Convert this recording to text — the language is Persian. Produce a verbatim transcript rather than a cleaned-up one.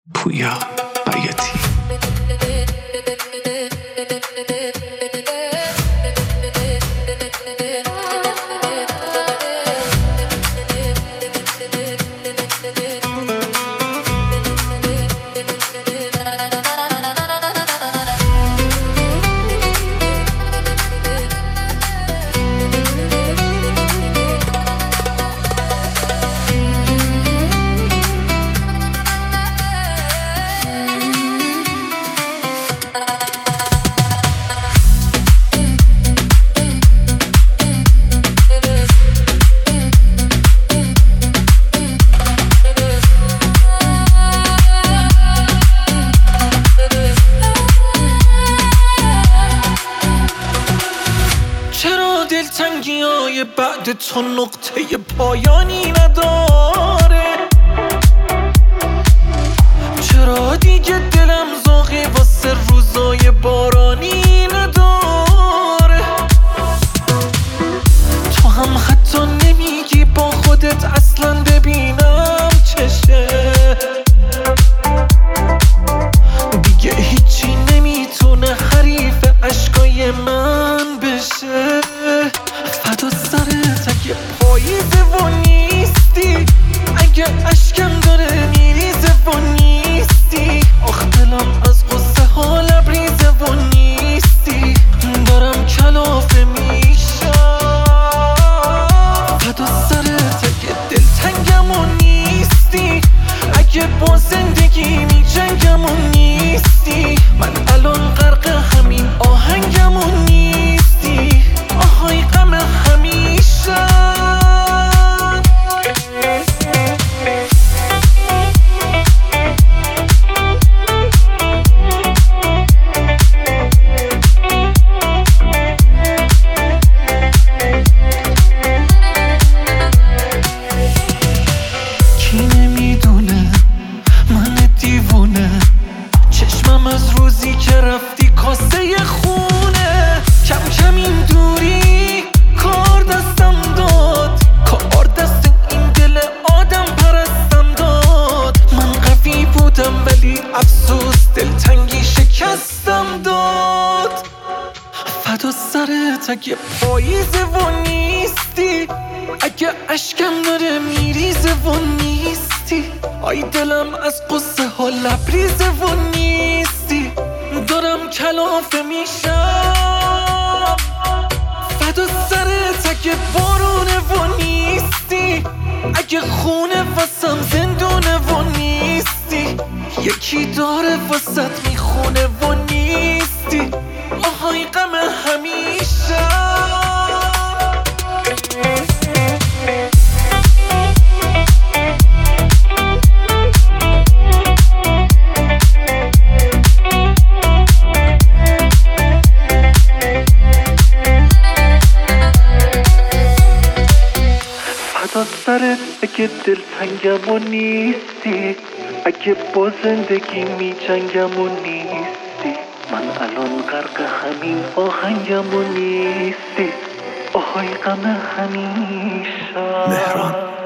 پویا بیاتی. دلتنگی های بعد تو نقطه پایانی نداره؟ چرا دیگه دلم ذوقی واسه روزای بارانی نداره؟ تو هم حتی نمیگی با خودت اصلا ببینم چشه. دیگه هیچی نمیتونه حریف عشقای من بشه. فدا سرت اگه پاییزه و نیستی، اگه اشکم داره میریزه و نیستی. آخ دلم از غصه ها لبریزه و نیستی، دارم کلافه میشم. فدا سرت اگه دلتنگم و نیستی، اگه با زندگی میجنگم و نیستی. من الان غرق همین آهنگم و نیستی. آهای غم همیشه. کی نمیدونه من دیوونه، چشمم از روزی که رفتی کاسه خونه. کم کم این دوری کار دستم داد، کار دست این دل آدم پرستم داد. من قوی بودم ولی افسوس دلتنگی شکستم داد. فدا سرت اگه پاییزه و نیستی، اگه اشکم داره میریزه و نیستی. آی دلم از قصه ها لبریزه و نیستی، دارم کلافه میشم. فدا سرت اگه بارونه و نیستی، اگه خونه واسم زندونه و نیستی. یکی داره واسط میخونه و نیستی. آهای غم همیشه. فدا سرت اگه دلتنگم و نیستی، اگه با زندگی میجنگم و نیستی. من الان غرق همین آهنگم و نیستی. آهای غم همیشه. مهران